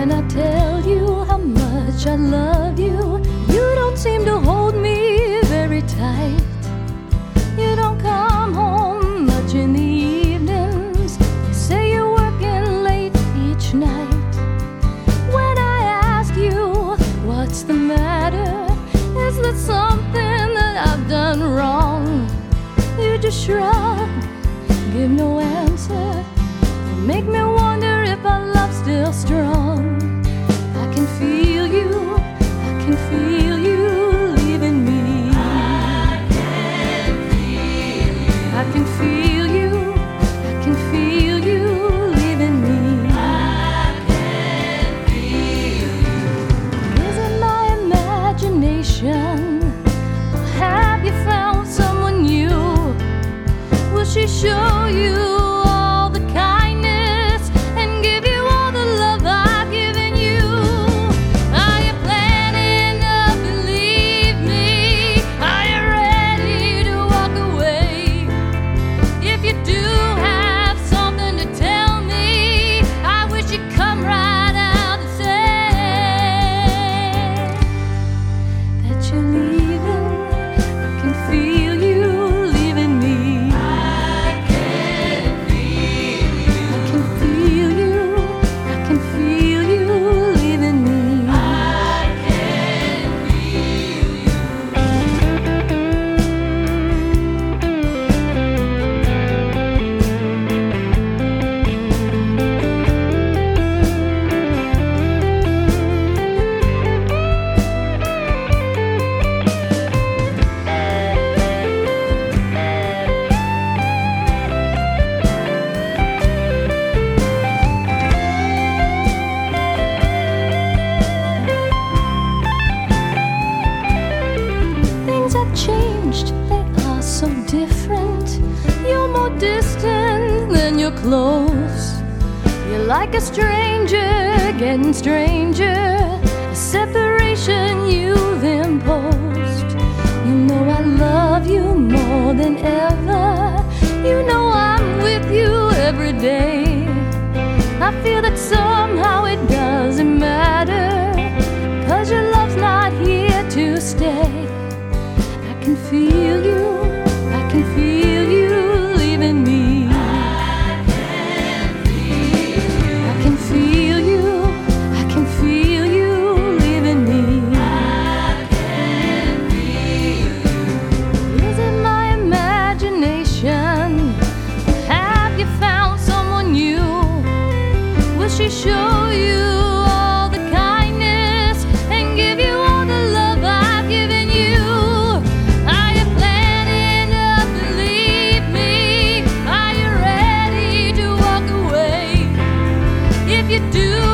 When I tell you how much I love you, you don't seem to hold me very tight. You don't come home much in the evenings. You say you're working late each night. When I ask you what's the matter, is there something that I've done wrong? You just shrug, give no answer, and make me wonder if our love's still strong. I can feel you, I can feel you leaving me. I can feel you, I can feel you, I can feel you leaving me. I can feel you. Is it my imagination? Or have you found someone new? Will she show you all the kindness and give you all the love I've given you? Are you planning to believe me? Are you ready to walk away? If you do have something to tell me, I wish you'd come right out and say that you're leaving. I can feel you leaving me. I can feel you, I can feel you, I can feel you leaving me. I can feel you. Things have changed, they are so different. You're more distant than you're close. You're like a stranger, getting stranger. A separation you've imposed. You know I love you more than ever. You know I'm with you every day. I feel that somehow it doesn't matter, 'cause your love's not here to stay. I can feel you, I can feel you leaving me. I can feel you, I can feel you, I can feel you leaving me. I can feel you. Is it my imagination? Have you found someone new? Will she show you all the kindness and give you all the love I've given you? Are you planning to believe me? Are you ready to walk away? If you do